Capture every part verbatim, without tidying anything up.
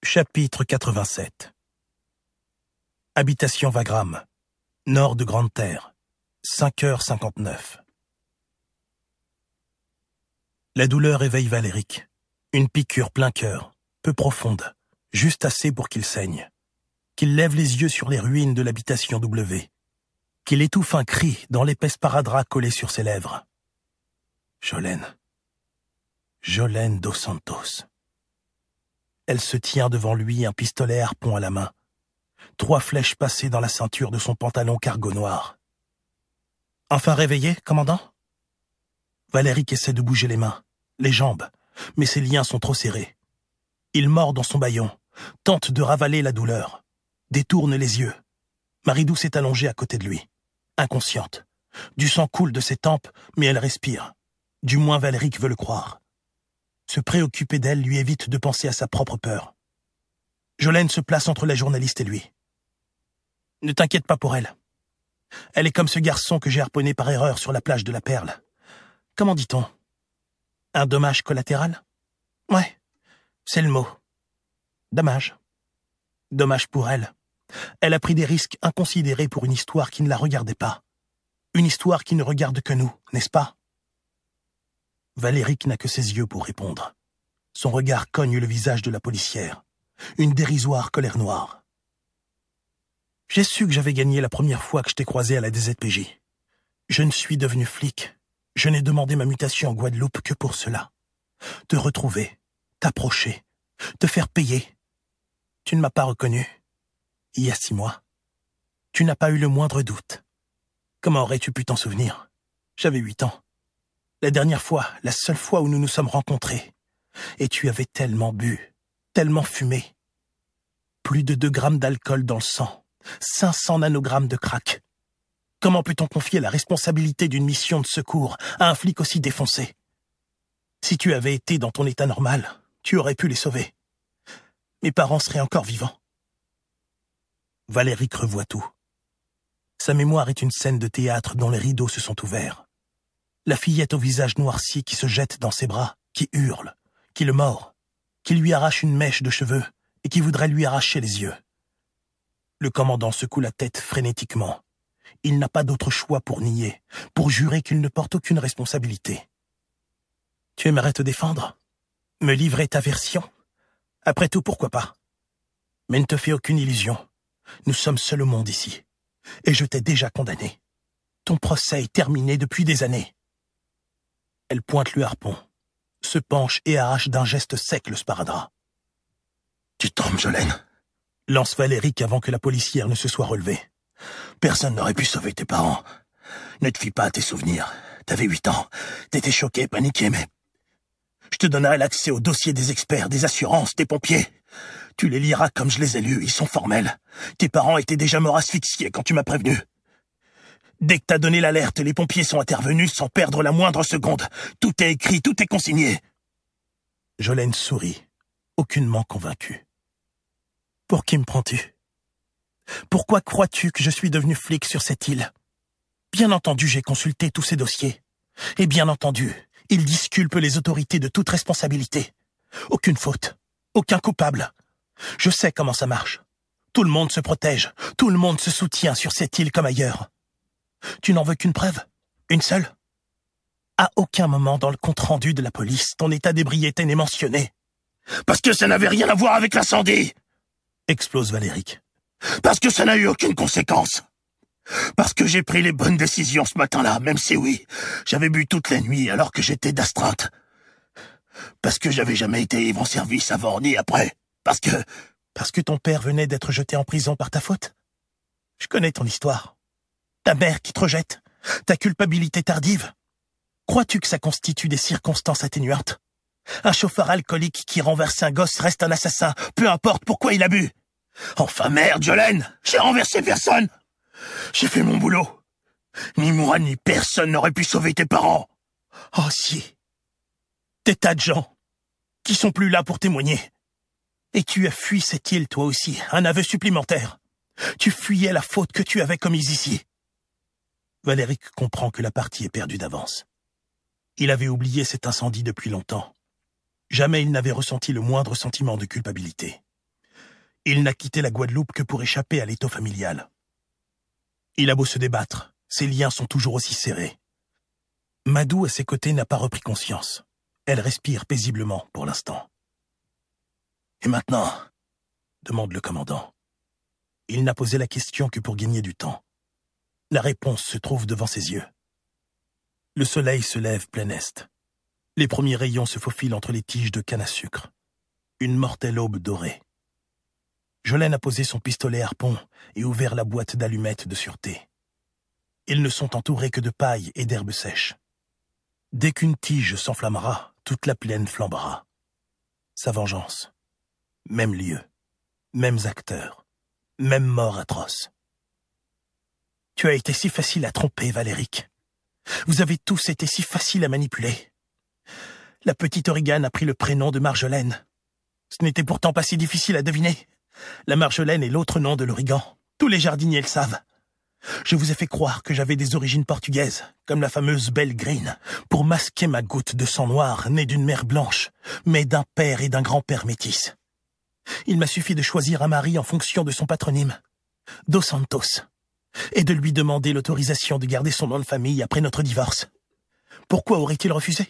Chapitre quatre-vingt-sept. Habitation Wagram, nord de Grande Terre, cinq heures cinquante-neuf. La douleur éveille Valéric. Une piqûre plein cœur, peu profonde, juste assez pour qu'il saigne. Qu'il lève les yeux sur les ruines de l'habitation W. Qu'il étouffe un cri dans l'épaisse sparadrap collé sur ses lèvres. Jolene. Jolene dos Santos. Elle se tient devant lui, un pistolet harpon à la main. Trois flèches passées dans la ceinture de son pantalon cargo noir. « Enfin réveillé, commandant ?» Valéric essaie de bouger les mains, les jambes, mais ses liens sont trop serrés. Il mord dans son bâillon, tente de ravaler la douleur, détourne les yeux. Marie-Douce est allongée à côté de lui, inconsciente. Du sang coule de ses tempes, mais elle respire. Du moins Valéric veut le croire. Se préoccuper d'elle lui évite de penser à sa propre peur. Jolene se place entre la journaliste et lui. « Ne t'inquiète pas pour elle. Elle est comme ce garçon que j'ai harponné par erreur sur la plage de la Perle. Comment dit-on? Un dommage collatéral? Ouais, c'est le mot. Dommage. Dommage pour elle. Elle a pris des risques inconsidérés pour une histoire qui ne la regardait pas. Une histoire qui ne regarde que nous, n'est-ce pas? » Valéric n'a que ses yeux pour répondre. Son regard cogne le visage de la policière. Une dérisoire colère noire. « J'ai su que j'avais gagné la première fois que je t'ai croisé à la D Z P J. Je ne suis devenu flic. Je n'ai demandé ma mutation en Guadeloupe que pour cela. Te retrouver, t'approcher, te faire payer. Tu ne m'as pas reconnu. Il y a six mois. Tu n'as pas eu le moindre doute. Comment aurais-tu pu t'en souvenir? J'avais huit ans. La dernière fois, la seule fois où nous nous sommes rencontrés. Et tu avais tellement bu, tellement fumé. Plus de deux grammes d'alcool dans le sang, cinq cents nanogrammes de crack. Comment peut-on confier la responsabilité d'une mission de secours à un flic aussi défoncé? Si tu avais été dans ton état normal, tu aurais pu les sauver. Mes parents seraient encore vivants. Valéric revoit tout. Sa mémoire est une scène de théâtre dont les rideaux se sont ouverts. La fillette au visage noirci qui se jette dans ses bras, qui hurle, qui le mord, qui lui arrache une mèche de cheveux et qui voudrait lui arracher les yeux. Le commandant secoue la tête frénétiquement. Il n'a pas d'autre choix pour nier, pour jurer qu'il ne porte aucune responsabilité. Tu aimerais te défendre? Me livrer ta version? Après tout, pourquoi pas? Mais ne te fais aucune illusion. Nous sommes seuls au monde ici. Et je t'ai déjà condamné. Ton procès est terminé depuis des années. Elle pointe le harpon, se penche et arrache d'un geste sec le sparadrap. « Tu tombes, Jolene !» lance Valéric avant que la policière ne se soit relevée. « Personne n'aurait pu sauver tes parents. Ne te fie pas à tes souvenirs. T'avais huit ans. T'étais choqué, paniqué, mais... Je te donnerai l'accès au dossier des experts, des assurances, des pompiers. Tu les liras comme je les ai lus, ils sont formels. Tes parents étaient déjà morts asphyxiés quand tu m'as prévenu. Dès que t'as donné l'alerte, les pompiers sont intervenus sans perdre la moindre seconde. Tout est écrit, tout est consigné. » Jolene sourit, aucunement convaincue. « Pour qui me prends-tu? Pourquoi crois-tu que je suis devenu flic sur cette île? Bien entendu, j'ai consulté tous ces dossiers. Et bien entendu, ils disculpent les autorités de toute responsabilité. Aucune faute, aucun coupable. Je sais comment ça marche. Tout le monde se protège, tout le monde se soutient sur cette île comme ailleurs. Tu n'en veux qu'une preuve? Une seule? À aucun moment dans le compte-rendu de la police, ton état d'ébriété n'est mentionné. « Parce que ça n'avait rien à voir avec l'incendie !» explose Valéric. « Parce que ça n'a eu aucune conséquence. Parce que j'ai pris les bonnes décisions ce matin-là, même si oui, j'avais bu toute la nuit alors que j'étais d'astreinte. Parce que j'avais jamais été ivre en service avant ni après. Parce que... Parce que ton père venait d'être jeté en prison par ta faute? Je connais ton histoire. Ta mère qui te rejette, ta culpabilité tardive. Crois-tu que ça constitue des circonstances atténuantes? Un chauffeur alcoolique qui renverse un gosse reste un assassin, peu importe pourquoi il a bu. Enfin merde, Jolene, j'ai renversé personne. J'ai fait mon boulot. Ni moi ni personne n'aurait pu sauver tes parents. Oh si. Des tas de gens qui sont plus là pour témoigner. Et tu as fui cette île toi aussi, un aveu supplémentaire. Tu fuyais la faute que tu avais commise ici. Valéric comprend que la partie est perdue d'avance. Il avait oublié cet incendie depuis longtemps. Jamais il n'avait ressenti le moindre sentiment de culpabilité. Il n'a quitté la Guadeloupe que pour échapper à l'étau familial. Il a beau se débattre, ses liens sont toujours aussi serrés. Madou, à ses côtés, n'a pas repris conscience. Elle respire paisiblement pour l'instant. « Et maintenant ?» demande le commandant. Il n'a posé la question que pour gagner du temps. La réponse se trouve devant ses yeux. Le soleil se lève plein est. Les premiers rayons se faufilent entre les tiges de canne à sucre. Une mortelle aube dorée. Jolène a posé son pistolet harpon et ouvert la boîte d'allumettes de sûreté. Ils ne sont entourés que de paille et d'herbes sèches. Dès qu'une tige s'enflammera, toute la plaine flambera. Sa vengeance. Même lieu. Mêmes acteurs. Même mort atroce. Tu as été si facile à tromper, Valéric. Vous avez tous été si faciles à manipuler. La petite Origane a pris le prénom de Marjolaine. Ce n'était pourtant pas si difficile à deviner. La Marjolaine est l'autre nom de l'Origan. Tous les jardiniers le savent. Je vous ai fait croire que j'avais des origines portugaises, comme la fameuse Belle Green, pour masquer ma goutte de sang noir, née d'une mère blanche, mais d'un père et d'un grand-père métis. Il m'a suffi de choisir un mari en fonction de son patronyme, Dos Santos, et de lui demander l'autorisation de garder son nom de famille après notre divorce. Pourquoi aurait-il refusé?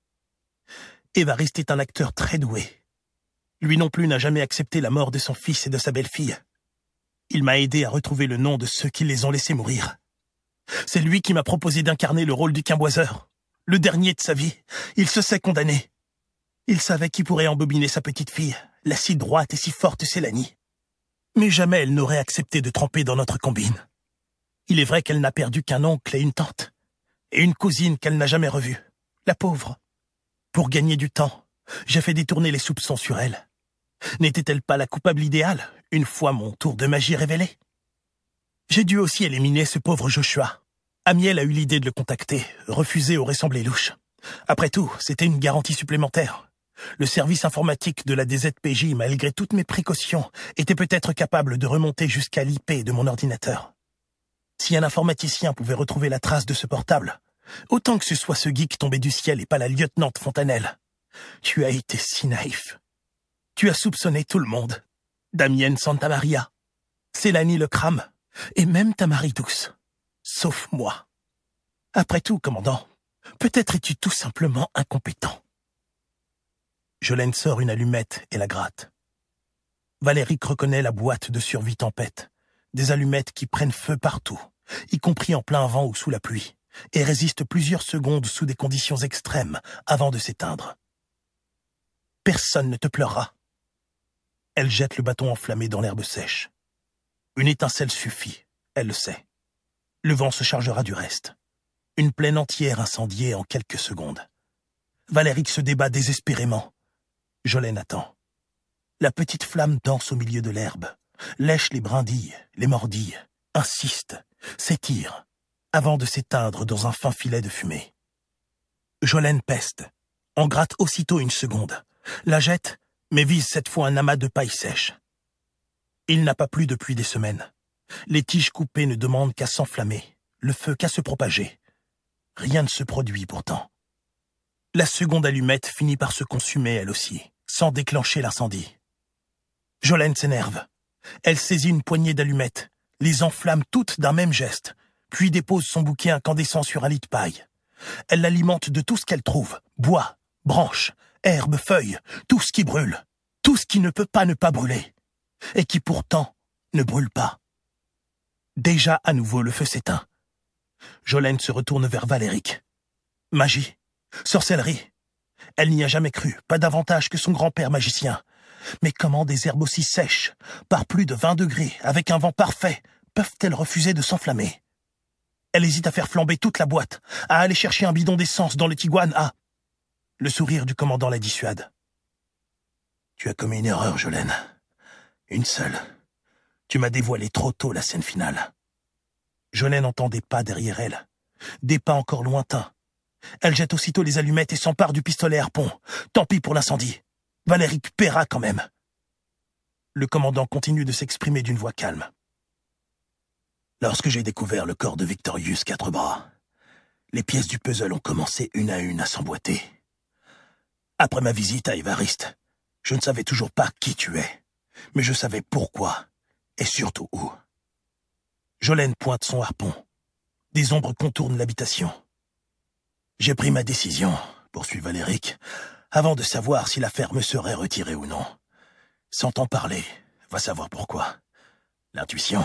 Évariste est un acteur très doué. Lui non plus n'a jamais accepté la mort de son fils et de sa belle-fille. Il m'a aidé à retrouver le nom de ceux qui les ont laissés mourir. C'est lui qui m'a proposé d'incarner le rôle du quimboiseur. Le dernier de sa vie. Il se sait condamné. Il savait qui pourrait embobiner sa petite fille, la si droite et si forte Célanie. Mais jamais elle n'aurait accepté de tremper dans notre combine. Il est vrai qu'elle n'a perdu qu'un oncle et une tante, et une cousine qu'elle n'a jamais revue. La pauvre. Pour gagner du temps, j'ai fait détourner les soupçons sur elle. N'était-elle pas la coupable idéale, une fois mon tour de magie révélé? J'ai dû aussi éliminer ce pauvre Joshua. Amiel a eu l'idée de le contacter, refuser aurait semblé louche. Après tout, c'était une garantie supplémentaire. Le service informatique de la D Z P J, malgré toutes mes précautions, était peut-être capable de remonter jusqu'à l'I P de mon ordinateur. Si un informaticien pouvait retrouver la trace de ce portable, autant que ce soit ce geek tombé du ciel et pas la lieutenante Fontanelle. Tu as été si naïf. Tu as soupçonné tout le monde. Damienne Santamaria, Célanie Le Crame, et même ta Marie douce. Sauf moi. Après tout, commandant, peut-être es-tu tout simplement incompétent. Jolène sort une allumette et la gratte. Valéric reconnaît la boîte de survie tempête, des allumettes qui prennent feu partout, y compris en plein vent ou sous la pluie, et résistent plusieurs secondes sous des conditions extrêmes avant de s'éteindre. Personne ne te pleurera. Elle jette le bâton enflammé dans l'herbe sèche. Une étincelle suffit, elle le sait. Le vent se chargera du reste. Une plaine entière incendiée en quelques secondes. Valéric se débat désespérément. Jolène attend. La petite flamme danse au milieu de l'herbe, lèche les brindilles, les mordille, insiste, s'étire, avant de s'éteindre dans un fin filet de fumée. Jolène peste, en gratte aussitôt une seconde, la jette, mais vise cette fois un amas de paille sèche. Il n'a pas plu depuis des semaines. Les tiges coupées ne demandent qu'à s'enflammer, le feu qu'à se propager. Rien ne se produit pourtant. La seconde allumette finit par se consumer elle aussi, sans déclencher l'incendie. Jolène s'énerve. Elle saisit une poignée d'allumettes, les enflamme toutes d'un même geste, puis dépose son bouquet incandescent sur un lit de paille. Elle l'alimente de tout ce qu'elle trouve, bois, branches, herbes, feuilles, tout ce qui brûle, tout ce qui ne peut pas ne pas brûler, et qui pourtant ne brûle pas. Déjà à nouveau le feu s'éteint. Jolène se retourne vers Valéric. Magie, sorcellerie. Elle n'y a jamais cru, pas davantage que son grand-père magicien. Mais comment des herbes aussi sèches, par plus de vingt degrés, avec un vent parfait, peuvent-elles refuser de s'enflammer? Elle hésite à faire flamber toute la boîte, à aller chercher un bidon d'essence dans le Tiguan, à... Le sourire du commandant la dissuade. Tu as commis une erreur, Jolène. Une seule. Tu m'as dévoilé trop tôt la scène finale. Jolène entend des pas derrière elle. Des pas encore lointains. Elle jette aussitôt les allumettes et s'empare du pistolet harpon. Tant pis pour l'incendie. Valéric paiera quand même. Le commandant continue de s'exprimer d'une voix calme. Lorsque j'ai découvert le corps de Victorius Quatre Bras, les pièces du puzzle ont commencé une à une à s'emboîter. Après ma visite à Évariste, je ne savais toujours pas qui tu es. mais je savais pourquoi, et surtout où. Jolène pointe son harpon. Des ombres contournent l'habitation. J'ai pris ma décision, poursuit Valéric, avant de savoir si l'affaire me serait retirée ou non. S'entend parler, va savoir pourquoi. L'intuition.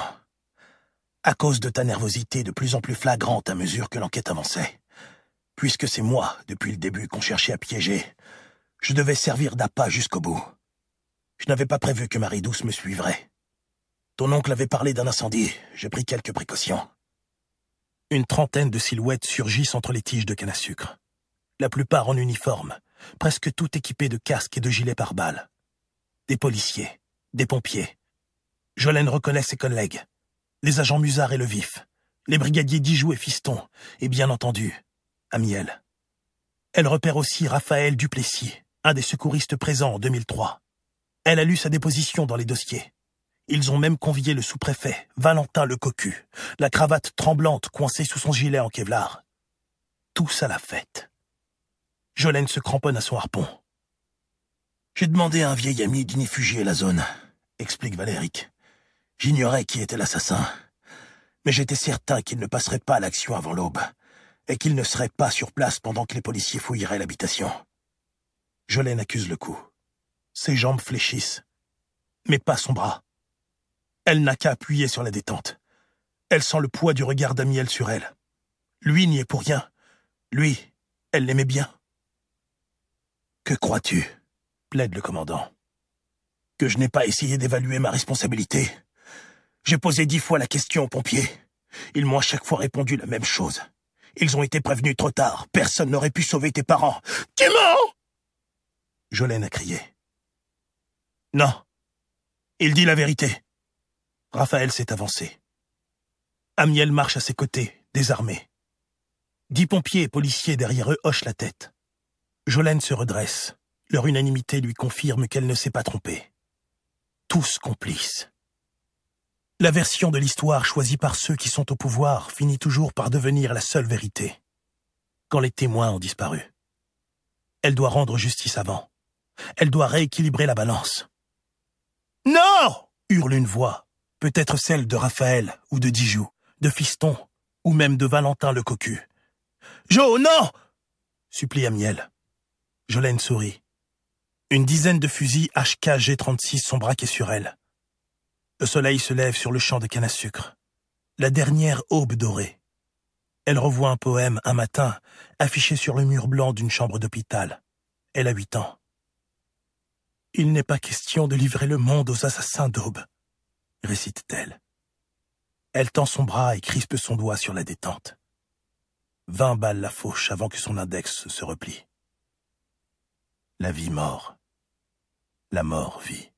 À cause de ta nervosité de plus en plus flagrante à mesure que l'enquête avançait. Puisque c'est moi, depuis le début, qu'on cherchait à piéger, je devais servir d'appât jusqu'au bout. Je n'avais pas prévu que Marie-Douce me suivrait. Ton oncle avait parlé d'un incendie, j'ai pris quelques précautions. Une trentaine de silhouettes surgissent entre les tiges de canne à sucre. La plupart en uniforme, presque tout équipés de casques et de gilets pare-balles. Des policiers, des pompiers. Jolène reconnaît ses collègues. Les agents Musard et Le Vif, les brigadiers Dijoux et Fiston, et bien entendu, Amiel. Elle repère aussi Raphaël Duplessis, un des secouristes présents en deux mille trois. Elle a lu sa déposition dans les dossiers. Ils ont même convié le sous-préfet, Valentin Le Cocu, la cravate tremblante coincée sous son gilet en kevlar. Tous à la fête. Jolène se cramponne à son harpon. J'ai demandé à un vieil ami d'y fugier la zone, explique Valéric. J'ignorais qui était l'assassin, mais j'étais certain qu'il ne passerait pas à l'action avant l'aube, et qu'il ne serait pas sur place pendant que les policiers fouilleraient l'habitation. Jolène accuse le coup. Ses jambes fléchissent, mais pas son bras. Elle n'a qu'à appuyer sur la détente. Elle sent le poids du regard d'Amiel sur elle. Lui n'y est pour rien. Lui, elle l'aimait bien. « Que crois-tu » plaide le commandant. « Que je n'ai pas essayé d'évaluer ma responsabilité. J'ai posé dix fois la question aux pompiers. Ils m'ont à chaque fois répondu la même chose. Ils ont été prévenus trop tard. Personne n'aurait pu sauver tes parents. Tu mens !» Jolène a crié. « Non. Il dit la vérité. » Raphaël s'est avancé. Amiel marche à ses côtés, désarmé. Dix pompiers et policiers derrière eux hochent la tête. Jolène se redresse. Leur unanimité lui confirme qu'elle ne s'est pas trompée. Tous complices. La version de l'histoire choisie par ceux qui sont au pouvoir finit toujours par devenir la seule vérité. Quand les témoins ont disparu. Elle doit rendre justice avant. Elle doit rééquilibrer la balance. « Non !» hurle une voix. Peut-être celle de Raphaël ou de Dijoux, de Fiston, ou même de Valentin Le Cocu. « Jo, non !» supplie Amiel. Jolène sourit. Une dizaine de fusils H K G trente-six sont braqués sur elle. Le soleil se lève sur le champ de canne à sucre. La dernière aube dorée. Elle revoit un poème un matin, affiché sur le mur blanc d'une chambre d'hôpital. Elle a huit ans. « Il n'est pas question de livrer le monde aux assassins d'aube », récite-t-elle. Elle tend son bras et crispe son doigt sur la détente. Vingt balles la fauchent avant que son index se replie. La vie mort. La mort vie.